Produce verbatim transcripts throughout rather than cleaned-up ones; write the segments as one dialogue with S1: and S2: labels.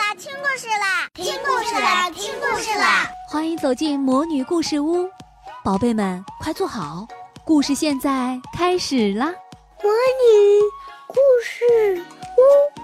S1: 啦，听故事啦，听故事啦，听故事啦！
S2: 欢迎走进魔女故事屋，宝贝们快坐好，故事现在开始啦！
S1: 魔女故事屋。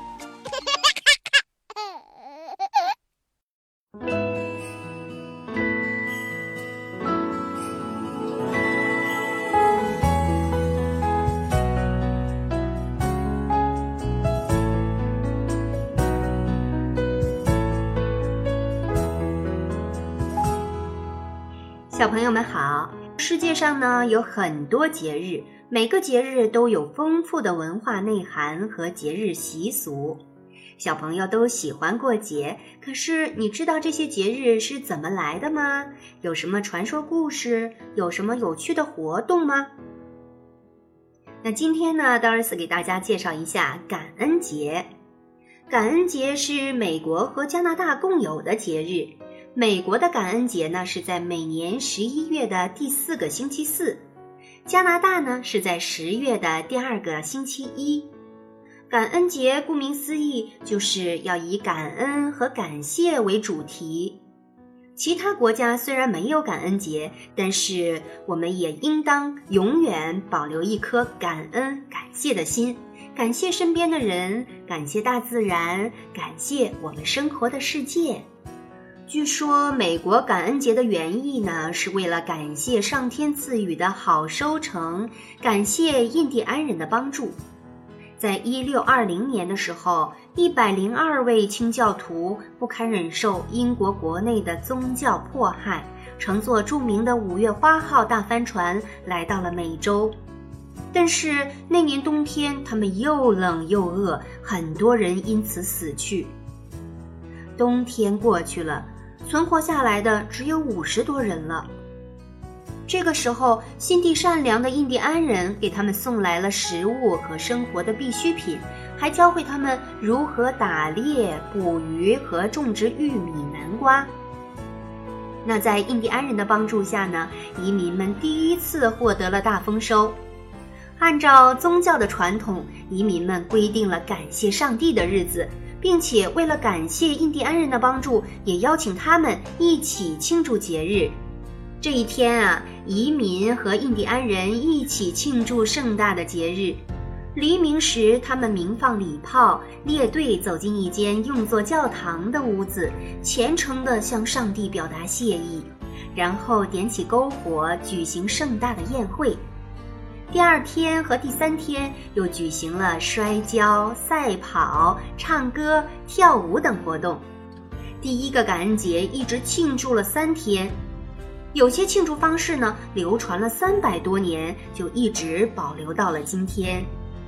S3: 小朋友们好，世界上呢有很多节日，每个节日都有丰富的文化内涵和节日习俗。小朋友都喜欢过节，可是你知道这些节日是怎么来的吗？有什么传说故事？有什么有趣的活动吗？那今天呢 Doris 给大家介绍一下感恩节。感恩节是美国和加拿大共有的节日。美国的感恩节呢是在每年十一月的第四个星期四，加拿大呢是在十月的第二个星期一。感恩节顾名思义，就是要以感恩和感谢为主题。其他国家虽然没有感恩节，但是我们也应当永远保留一颗感恩感谢的心，感谢身边的人，感谢大自然，感谢我们生活的世界。据说美国感恩节的原意呢，是为了感谢上天赐予的好收成，感谢印第安人的帮助。在一六二零年的时候，一百零二位清教徒不堪忍受英国国内的宗教迫害，乘坐著名的五月花号大帆船来到了美洲。但是那年冬天他们又冷又饿，很多人因此死去。冬天过去了，存活下来的只有五十多人了。这个时候，心地善良的印第安人给他们送来了食物和生活的必需品，还教会他们如何打猎、捕鱼和种植玉米、南瓜。那在印第安人的帮助下呢，移民们第一次获得了大丰收。按照宗教的传统，移民们规定了感谢上帝的日子，并且为了感谢印第安人的帮助，也邀请他们一起庆祝节日。这一天啊，移民和印第安人一起庆祝盛大的节日。黎明时，他们鸣放礼炮，列队走进一间用作教堂的屋子，虔诚地向上帝表达谢意，然后点起篝火，举行盛大的宴会。第二天和第三天又举行了摔跤、赛跑、唱歌、跳舞等活动。第一个感恩节一直庆祝了三天，有些庆祝方式呢，流传了三百多年，就一直保留到了今天。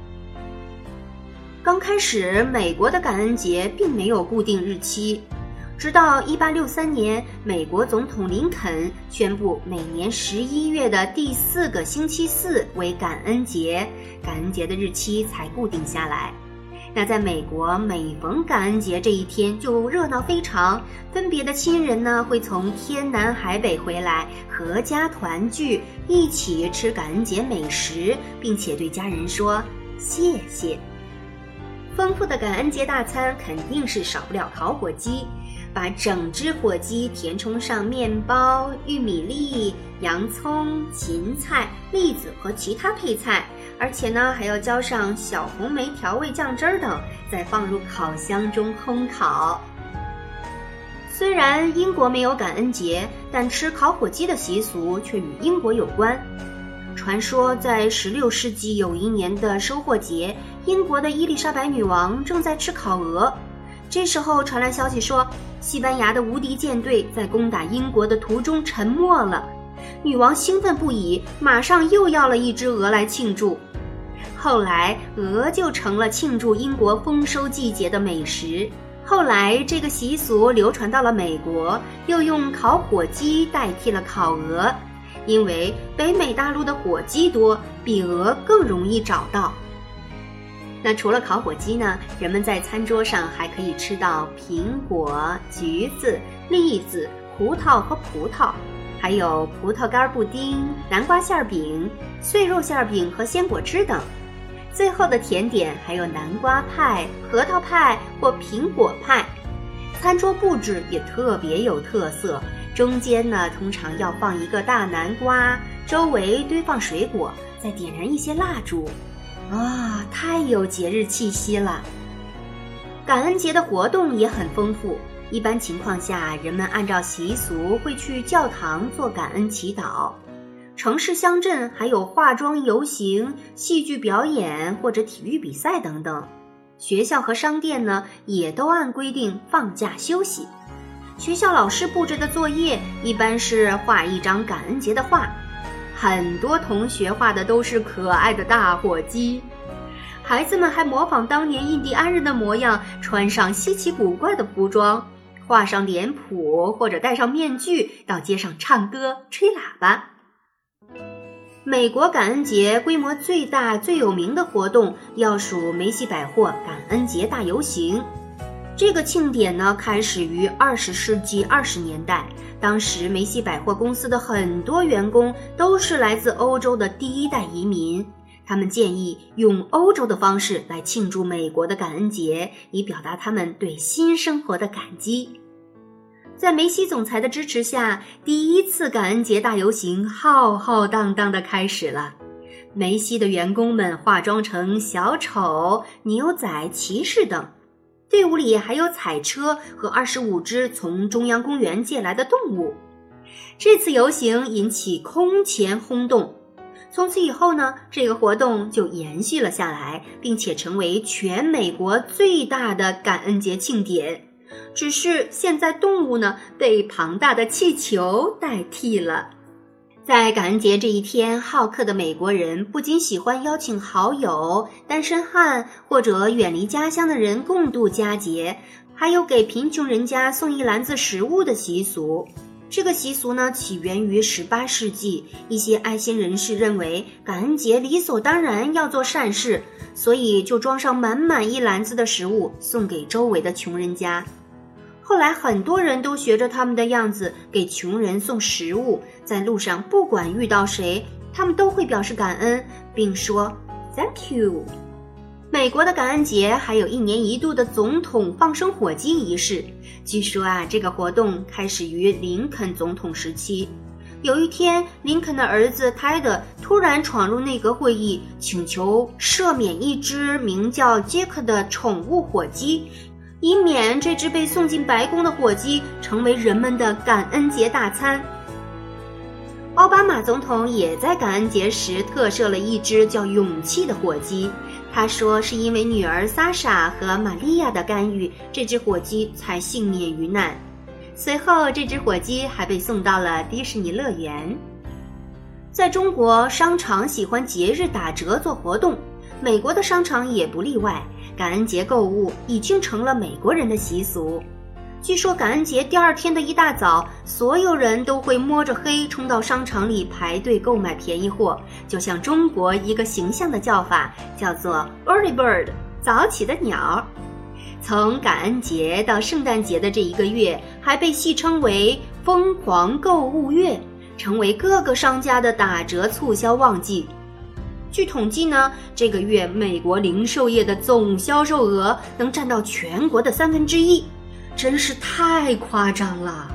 S3: 刚开始，美国的感恩节并没有固定日期。直到一八六三年，美国总统林肯宣布每年十一月的第四个星期四为感恩节，感恩节的日期才固定下来。那在美国，每逢感恩节这一天就热闹非常，分别的亲人呢会从天南海北回来，阖家团聚，一起吃感恩节美食，并且对家人说谢谢。丰富的感恩节大餐肯定是少不了烤火鸡，把整只火鸡填充上面包、玉米粒、洋葱、芹菜、栗子和其他配菜，而且呢还要浇上小红莓调味酱汁儿等，再放入烤箱中烘烤。虽然英国没有感恩节，但吃烤火鸡的习俗却与英国有关。传说在十六世纪有一年的收获节，英国的伊丽莎白女王正在吃烤鹅。这时候传来消息说，西班牙的无敌舰队在攻打英国的途中沉没了。女王兴奋不已，马上又要了一只鹅来庆祝。后来鹅就成了庆祝英国丰收季节的美食。后来这个习俗流传到了美国，又用烤火鸡代替了烤鹅，因为北美大陆的火鸡多，比鹅更容易找到。那除了烤火鸡呢，人们在餐桌上还可以吃到苹果、橘子、栗子、葡萄和葡萄，还有葡萄干布丁、南瓜馅饼、碎肉馅饼和鲜果汁等。最后的甜点还有南瓜派、核桃派或苹果派。 餐桌布置也特别有特色，中间呢通常要放一个大南瓜，周围堆放水果，再点燃一些蜡烛。啊，太有节日气息了。感恩节的活动也很丰富，一般情况下，人们按照习俗会去教堂做感恩祈祷。城市乡镇还有化妆游行、戏剧表演或者体育比赛等等。学校和商店呢，也都按规定放假休息。学校老师布置的作业一般是画一张感恩节的画，很多同学画的都是可爱的大火鸡。孩子们还模仿当年印第安人的模样，穿上稀奇古怪的服装，画上脸谱或者戴上面具，到街上唱歌、吹喇叭。美国感恩节规模最大、最有名的活动要数梅西百货感恩节大游行。这个庆典呢，开始于二十世纪二十年代，当时梅西百货公司的很多员工都是来自欧洲的第一代移民，他们建议用欧洲的方式来庆祝美国的感恩节，以表达他们对新生活的感激。在梅西总裁的支持下，第一次感恩节大游行浩浩荡荡地开始了。梅西的员工们化妆成小丑、牛仔、骑士等，队伍里还有彩车和二十五只从中央公园借来的动物。这次游行引起空前轰动，从此以后呢，这个活动就延续了下来，并且成为全美国最大的感恩节庆典。只是现在动物呢，被庞大的气球代替了。在感恩节这一天，好客的美国人不仅喜欢邀请好友、单身汉或者远离家乡的人共度佳节，还有给贫穷人家送一篮子食物的习俗。这个习俗呢，起源于十八世纪，一些爱心人士认为感恩节理所当然要做善事，所以就装上满满一篮子的食物送给周围的穷人家。后来很多人都学着他们的样子给穷人送食物，在路上不管遇到谁，他们都会表示感恩，并说 Thank you。 美国的感恩节还有一年一度的总统放生火鸡仪式，据说啊，这个活动开始于林肯总统时期。有一天，林肯的儿子泰德突然闯入内阁会议，请求赦免一只名叫杰克的宠物火鸡，以免这只被送进白宫的火鸡成为人们的感恩节大餐。奥巴马总统也在感恩节时特赦了一只叫勇气的火鸡，他说是因为女儿莎莎和玛利亚的干预，这只火鸡才幸免于难。随后这只火鸡还被送到了迪士尼乐园。在中国，商场喜欢节日打折做活动，美国的商场也不例外，感恩节购物已经成了美国人的习俗。据说感恩节第二天的一大早，所有人都会摸着黑冲到商场里排队购买便宜货，就像中国一个形象的叫法，叫做 early bird， 早起的鸟。从感恩节到圣诞节的这一个月，还被戏称为疯狂购物月，成为各个商家的打折促销旺季。据统计呢，这个月美国零售业的总销售额能占到全国的三分之一，真是太夸张了。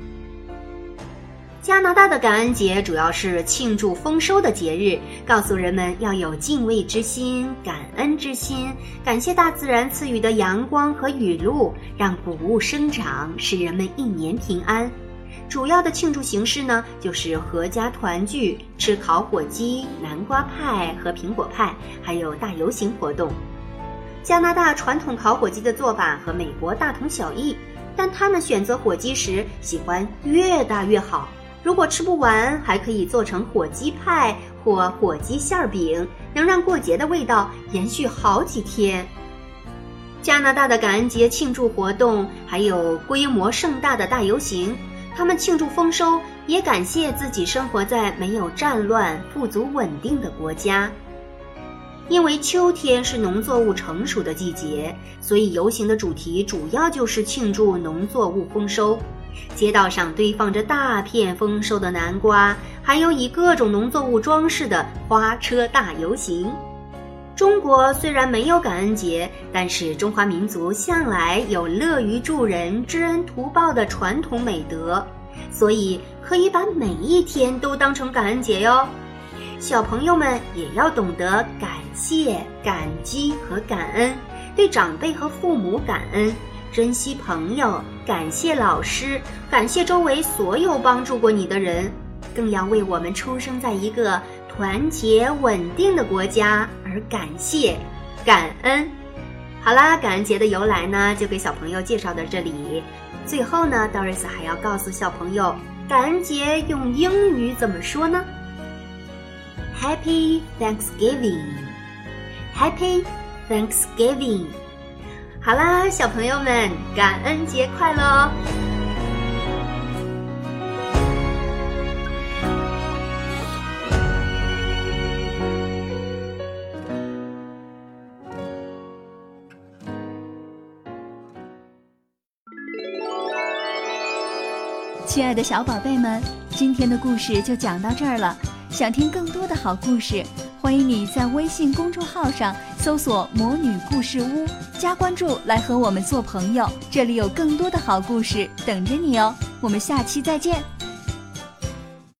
S3: 加拿大的感恩节主要是庆祝丰收的节日，告诉人们要有敬畏之心、感恩之心，感谢大自然赐予的阳光和雨露，让谷物生长，使人们一年平安。主要的庆祝形式呢，就是合家团聚，吃烤火鸡、南瓜派和苹果派，还有大游行活动。加拿大传统烤火鸡的做法和美国大同小异，但他们选择火鸡时喜欢越大越好，如果吃不完，还可以做成火鸡派或火鸡馅饼，能让过节的味道延续好几天。加拿大的感恩节庆祝活动还有规模盛大的大游行，他们庆祝丰收，也感谢自己生活在没有战乱、富足稳定的国家。因为秋天是农作物成熟的季节，所以游行的主题主要就是庆祝农作物丰收。街道上堆放着大片丰收的南瓜，还有以各种农作物装饰的花车大游行。 中国虽然没有感恩节，但是中华民族向来有乐于助人、知恩图报的传统美德，所以可以把每一天都当成感恩节哟。小朋友们也要懂得感谢、感激和感恩，对长辈和父母感恩，珍惜朋友，感谢老师，感谢周围所有帮助过你的人，更要为我们出生在一个团结稳定的国家而感谢感恩。好啦，感恩节的由来呢，就给小朋友介绍到这里。最后呢 Doris 还要告诉小朋友，感恩节用英语怎么说呢？ Happy Thanksgiving Happy Thanksgiving 好啦，小朋友们，感恩节快乐哦！
S2: 亲爱的小宝贝们，今天的故事就讲到这儿了。想听更多的好故事，欢迎你在微信公众号上搜索魔女故事屋，加关注来和我们做朋友，这里有更多的好故事等着你哦。我们下期再见。